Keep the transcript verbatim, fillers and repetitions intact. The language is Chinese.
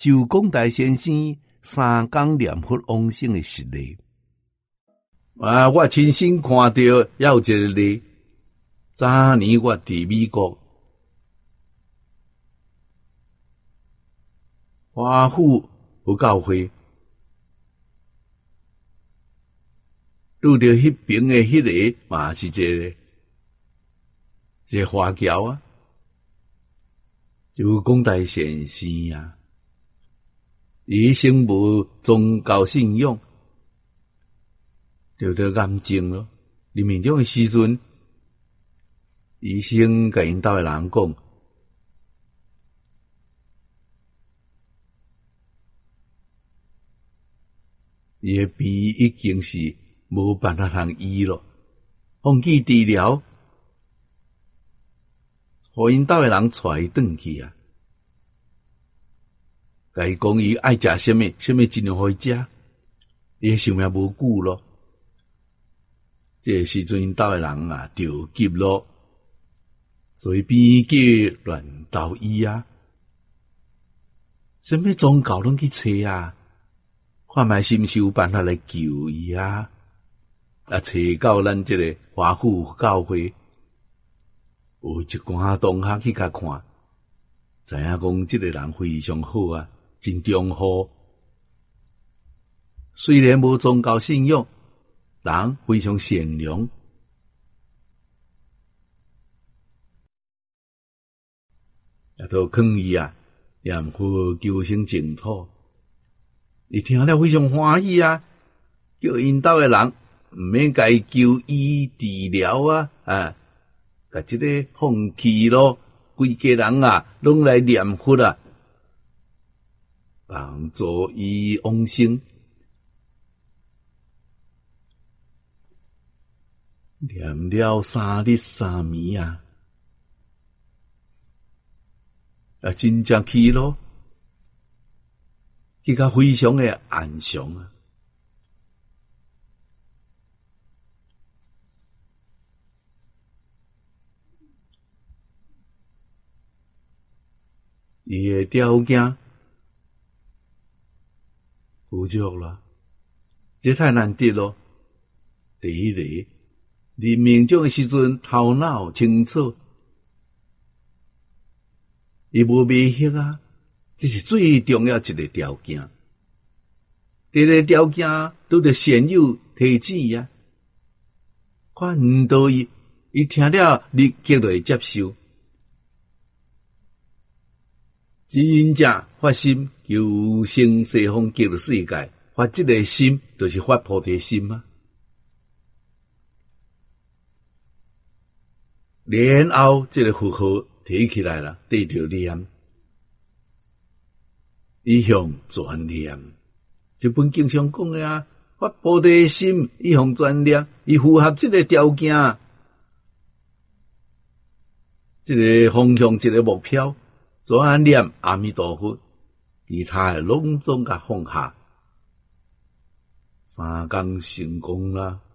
就讲大先生三工念佛往生的实例。啊，我亲身看到也有一个例。早年我伫美国华府有教会，拄着迄边的迄个嘛是一个一个华侨啊，就讲大先生啊，伊生无宗教信仰，就得癌症咯。临命终的时阵，医生甲因兜的人讲，伊的病已经是无办法通医咯，放弃治疗，互因兜的人带伊转去啊。甲伊讲伊爱食什么，什么尽量互伊食，伊寿命无久咯。这个时阵因兜的人啊着急咯，所以边叫乱斗医啊，什么宗教拢去找啊，看卖是毋是有办法来救伊啊。啊，找到咱这个华府教会，有一寡同学去甲看，知影讲这个人非常好啊，真忠厚。虽然无宗教信仰，人非常善良。也都劝伊啊，念佛求生净土。伊听了非常欢喜啊，叫因兜的人毋免甲伊求医治疗啊，啊，甲即个放弃咯，规家人啊，拢来念佛啊，帮助伊往生。念了三日三暝啊，啊，真正去咯，去甲非常的安详啊。伊的条件富足啦，这太难得咯。第一个，临命终的时阵头脑清楚，伊无迷惑啊，这是最重要一个条件。第二个条件拄着善友提醒啊，看毋到伊，伊听了立刻就会接受。真正发心求生西方极乐世界，发这个心就是发菩提心啊。然后这个符号提起来了，对着念，一向专念。这本经常讲的啊，发菩提心，一向专念，伊符合这个条件，这个方向，这个目标。专念阿弥陀佛，其他的拢总甲放下，三工成功啦。